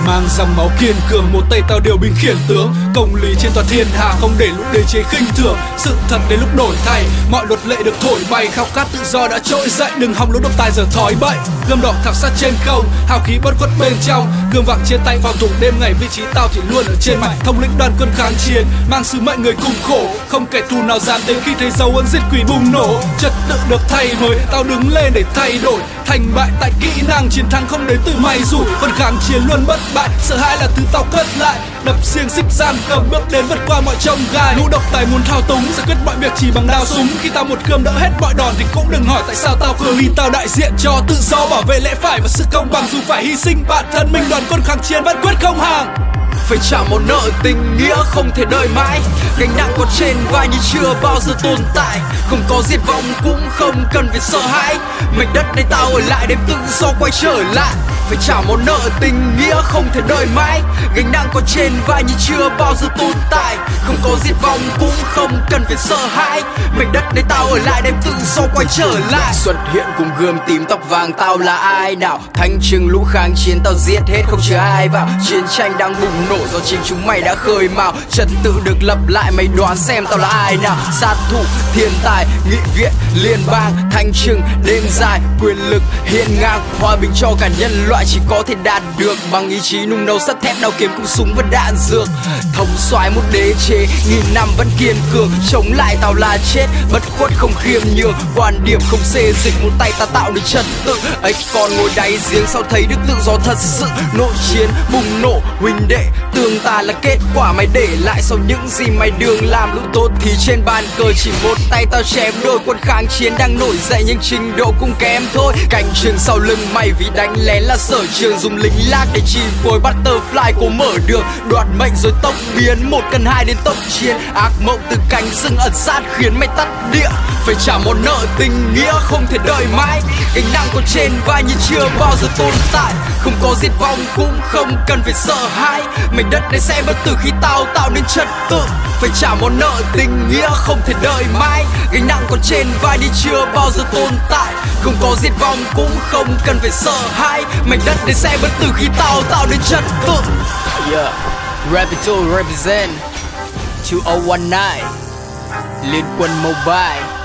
mang dòng máu kiên cường, một tay tao điều binh khiển tướng. Công lý trên toàn thiên hạ, không để lúc đế chế khinh thường. Sự thật đến lúc đổi thay, mọi luật lệ được thổi bay. Khao khát tự do đã trỗi dậy, đừng hòng lỗ độc tài giờ thói bậy. Gươm đỏ thẳng sát trên không, hào khí bất khuất bên trong. Gươm vàng trên tay phòng thủ đêm ngày, vị trí tao thì luôn ở trên mặt. Thống lĩnh đoàn quân kháng chiến, mang sứ mệnh người cùng khổ. Không kẻ thù nào dám đến khi thấy dấu ấn giết quỷ bùng nổ. Trật tự được thay mới, tao đứng lên để thay đổi. Thành bại tại kỹ năng, chiến thắng không đến từ mày rủi. Còn kháng chiến luôn bất bại, sợ hãi là thứ tao cất lại. Đập xiềng xích giam cầm, bước đến vượt qua mọi chông gai. Lũ độc tài muốn thao túng, giải quyết mọi việc chỉ bằng đao súng. Khi tao một cơm đỡ hết mọi đòn thì cũng đừng hỏi tại sao tao cường. Vì tao đại diện cho tự do, bảo vệ lẽ phải và sự công bằng. Dù phải hy sinh bản thân mình, đoàn quân kháng chiến vẫn quyết không hàng. Phải trả một nợ tình nghĩa không thể đợi mãi. Gánh nặng có trên vai như chưa bao giờ tồn tại. Không có diệt vong cũng không cần phải sợ hãi. Mảnh đất này tao ở lại, đêm tự do quay trở lại. Phải trả một nợ tình nghĩa không thể đợi mãi. Gánh nặng có trên vai như chưa bao giờ tồn tại. Không có diệt vong cũng không cần phải sợ hãi. Mảnh đất này tao ở lại, đêm tự do quay trở lại. Xuất hiện cùng gươm tím tóc vàng, tao là ai nào? Thanh trừng lũ kháng chiến, tao giết hết không chờ ai vào. Chiến tranh đang bùng nổ do chính chúng mày đã khơi mào. Trật tự được lập lại, mày đoán xem tao là ai nào? Sát thủ, thiên tài, nghị viện, liên bang. Thanh trừng, đêm dài, quyền lực hiên ngang. Hòa bình cho cả nhân loại chỉ có thể đạt được bằng ý chí nung nấu sắt thép, đao kiếm cùng súng và đạn dược. Thống soái một đế chế nghìn năm vẫn kiên cường, chống lại tao là chết, bất khuất không khiêm nhường. Quan điểm không xê dịch, một tay ta tạo nên trật tự. Ấy còn ngồi đáy giếng sao thấy được tự do thật sự. Nội chiến bùng nổ, huynh đệ tương ta là kết quả mày để lại sau những gì mày đường làm. Lúc tốt thì trên bàn cờ chỉ một tay tao chém đôi. Quân kháng chiến đang nổi dậy nhưng trình độ cũng kém thôi. Cánh trường sau lưng mày vì đánh lén là sở trường, dùng lính lác để chi phối butterfly cố mở đường. Đoạt mệnh rồi tốc biến, 1 cần 2 đến tốc chiến. Ác mộng từ cánh rừng ẩn sát khiến mày tắt địa. Phải trả một nợ tình nghĩa không thể đợi mãi. Gánh nặng có trên vai như chưa bao giờ tồn tại. Không có diệt vong cũng không cần phải sợ hãi. Mảnh đất này sẽ bất tử khi tao tạo nên trật tự. Phải trả một nợ tình nghĩa không thể đợi mãi. Gánh nặng còn trên vai đi chưa bao giờ tồn tại. Không có diệt vong cũng không cần phải sợ hãi. Mảnh đất này sẽ bất tử khi tao tạo nên trật tự. Yeah, Rapital represent 2019 Liên quân Mobile.